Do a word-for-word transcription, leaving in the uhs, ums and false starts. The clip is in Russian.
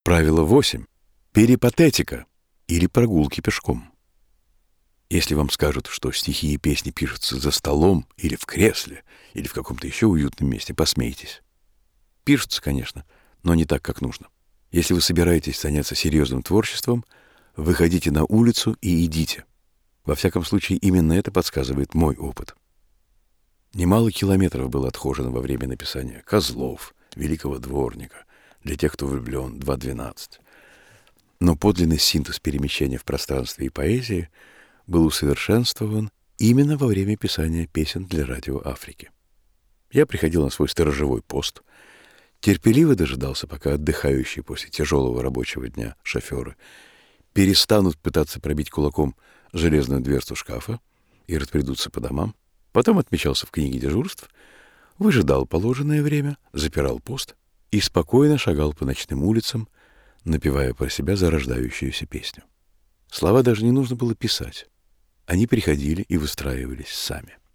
Правило восемь. Перипатетика или прогулки пешком. Если вам скажут, что стихи и песни пишутся за столом или в кресле, или в каком-то еще уютном месте, посмейтесь. Пишутся, конечно, но не так, как нужно. Если вы собираетесь заняться серьезным творчеством, выходите на улицу и идите. Во всяком случае, именно это подсказывает мой опыт. Немало километров было отхожено во время написания «Козлов», «Великого дворника», для тех, кто влюблен, два двенадцать. Но подлинный синтез перемещения в пространстве и поэзии был усовершенствован именно во время писания песен для радио Африки. Я приходил на свой сторожевой пост, терпеливо дожидался, пока отдыхающие после тяжелого рабочего дня шоферы перестанут пытаться пробить кулаком железную дверцу шкафа и разбредутся по домам, потом отмечался в книге дежурств, выжидал положенное время, запирал пост и спокойно шагал по ночным улицам, напевая про себя зарождающуюся песню. Слова даже не нужно было писать. Они приходили и выстраивались сами.